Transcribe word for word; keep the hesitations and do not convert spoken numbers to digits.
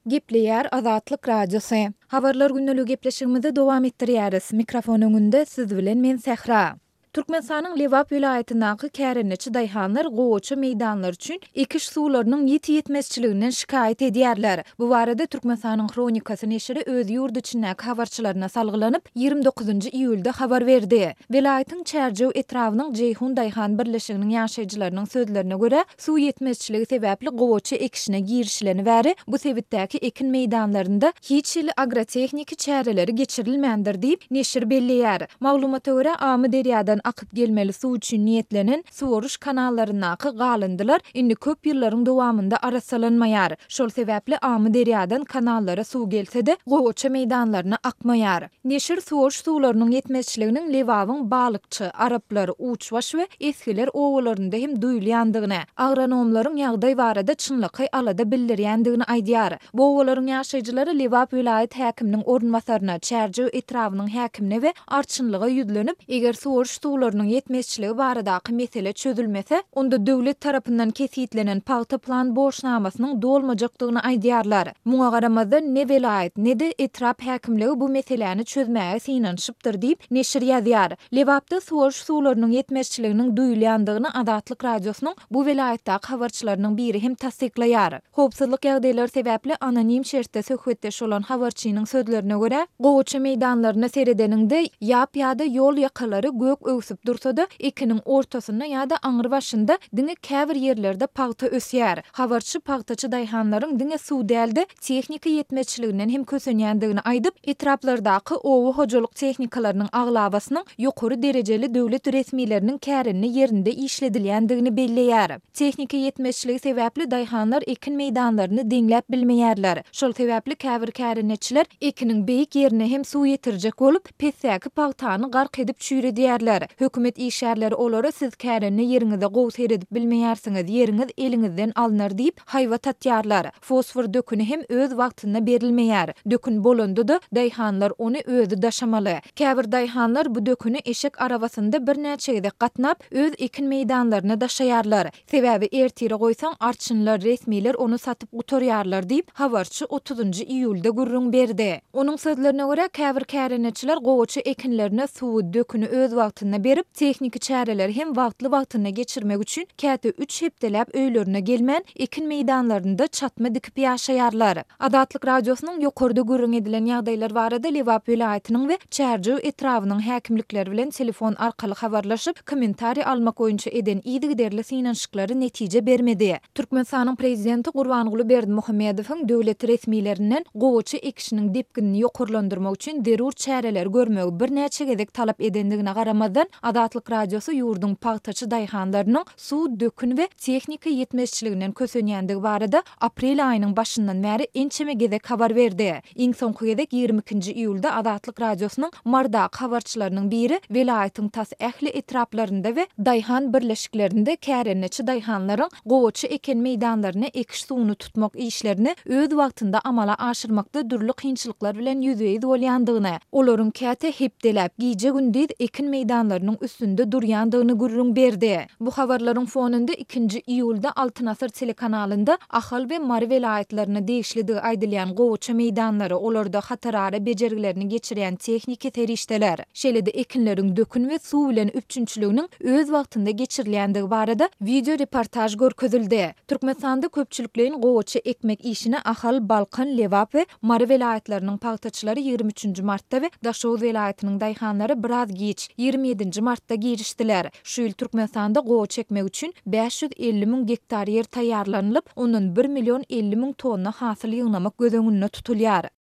Gepleýär Azatlyk Radiosu. Habarlar günnälik gepleşigimizi dowam etdirýäris. Mikrofon öňünde siz bilen men Sähra. Türkmenistanyň Lewap vilayatynaky kärenneçi daýhanlar gowaça meýdanlar üçin ekiş suwlarynyň ýeti-ýetmezçiliginden şikaýet edýärler. Bu barada Türkmenistanyň Kronikasy neşri öz ýurdu içindäki habarçylaryna salgylanyp ýygrimi dokuzynjy iýulda habar berdi. Vilayatyň Çärjew etrawynyň Jeyhun daýhan birleşiginiň ýaşaýjylarynyň sözlerine görä, suw ýetmezçiligi sebäpli gowaça ekişine girişlerini bäri bu sebitdäki ekin meýdanlarynda hiç il agrotehnik çäreleri geçirilmändir diýip neşir belleýär. Maglumata görä amy derýadan akyp gelmeli suw üçin niýetlenen suwaruş kanallarynaky galyndylar indi köp ýyllaryň dowamında arasalanmaýar. Şol sebäpli amy derýadan kanallara suw gelse-de gowaça meýdanlaryna akmaýar. Neşir suwaruş suwlarynyň ýetmezçiliginiň Lewabyň balykçy, araplar, uçbaş we eskiler owalarynda hem duýulýandygyny, agronomlaryň ýagdaý barada çynlyky alada bildirýändigini aýdýar. Bu owalaryň ýaşaýjylary Lewap vilayat häkiminiň ornmasaryna, Çärjew etrawynyň häkimine we arçynlyga ýüzlenip, eger suwaruş suwlarynyň ýetmezçiligi baradaky mesele çözülmese, onda döwlet tarapyndan kesitlenen paýta plan boşnamasynyň dolmajakdygyny aýdýarlar. Muňa garamazdan ne vilayat, ne de etrap häkimligi bu meseleni çözmäge synanyşypdyr diýip neşir ýazýar. Lewapda suwaruş suwlarynyň ýetmezçiliginiň duýulýandygyny Azatlyk Radiosynyň bu vilayatdaky habarçylarynyň biri hem tasdiklaýar. Howpsuzlyk ýagdaýlary sebäpli anonim şertde söhbetdeş bolan habarçynyň sözlerine görä, gowaça meýdanlaryna seredeninde ýap-ýada ýol ýakalary gök öwsüp dursa-da ekiniň ortasynda ýa-da aňyr başynda diňe käbir ýerlerde paýta ösýär. Habarçy paýtaçy daýhanlaryň diňe suw dälde tehnika ýetmezçiliginden hem kösenýändigini aýdyp, etraplardaky owa hojalyk tehnikalarynyň aglabasynyň ýokary derejeli döwlet resmiýetleriniň kärenini ýerinde işledilýändigini belleýär. Tehnika ýetmezçiligi sebäpli daýhanlar ekin meýdanlaryny deňläp bilmeýärler. Şol sebäpli käbir kärenetçiler ekiniň beýik ýerine hem suw ýetirjek bolup, pessäki paýtany gark edip çüýredýärler. Hökümet işgärleri olara siz käreni ýeriňizde gowy seredip bilmeýärsiňiz, ýeriňiz eliňizden alynar diýip haýwa tatýarlar. Fosfor dökünü hem öz wagtynda berilmeýär. Dökün bolanda-da daýhanlar ony özü daşamaly. Käbir daýhanlar bu dökünü eşek arabasynda bir näçe gede gatnap öz ekin meýdanlaryna daşaýarlar. Sebäbi ertiri goýsaň arçynlar, resmiýetler onu satyp gutarýarlar diýip habarçy otuzynjy iýulda gurrun berdi. Onuň sözlerine görä käbir kärenetçiler gowaça ekinlerine suw dökünü öz wagtynda berip, tehniki çäreleri hem wagtly wagtyna geçirmek üçin käte üç hepdeläp öýlerine gelmän ekin meýdanlarynda çatma dikip ýaşaýarlar. Azatlyk Radiosynyň ýokarda gurrun edilen ýagdaýlar barada Lewap vilayatynyň we Çärjew etrawynyň häkimlikleri bilen telefon arkaly habarlaşyp, kommentari almak oýunça eden ýygyderli synanyşyklary netije bermedi. Türkmenistanyň prezidenti Gurbanguly Berdimuhammedowyň döwlet resmiýetlerinden gowaça ekişiniň depginini ýokarlandyrmak üçin derur çäreler görmegi bir näçe gezek talap edendigine garamazdan Azatlyk Radiosu ýurdun paýtaçy daýhanlarynyň suw dökün we tehnika ýetmezçiliginden kösenýändigi barada aprel aýynyň başyndan bäri ençeme gezek habar berdi. Iň soňky gezek ýygrimi ikinji iýulda Azatlyk Radiosynyň mardaky habarçylarynyň biri vilayatyň tas ähli etraplarynda we daýhan birleşiklerinde kärenneçi daýhanlaryň gowaça eken meýdanlaryna ekiş suwuny tutmak işlerini öz wagtynda amala aşyrmakda durly kynçylyklar bilen ýüzeye bolýandygyny, olaryň käte hepdeläp giýje gündüz ekin meýdanlarynyň üstünde durýandygyny gurrun berdi. Bu habarlaryň fonunda ikinji iýulda Altyn Asr telekanalynda Ahal we Mary vilayatlaryna degişligi aýdylýan gowaça meýdanlary, olarda hatarara bejergilerini geçirýän tehniki terişdeler. Şeýle-de ekinleriň dökün we suw bilen üpçünçiliginiň öz wagtynda geçirilýändigi barada video reportaj görkezildi. Türkmenistanda köpçüliklerin gowaça ekmek işine Ahal, Balkan, Lewap we Mary vilayatlarynyň paýtaçylary ýygrimi üçünjü martda we Daşow vilayatynyň daýhanlary biraz giç ýygrimi ýedinji martda girişdiler. Şu ýyl Türkmenistanda gowaça ekmek üçin beş ýüz elli miň gektar ýer taýýarlanylyp, onuň bir million elli miň tonna hasyl ýygnamak göz öňünde tutulýar.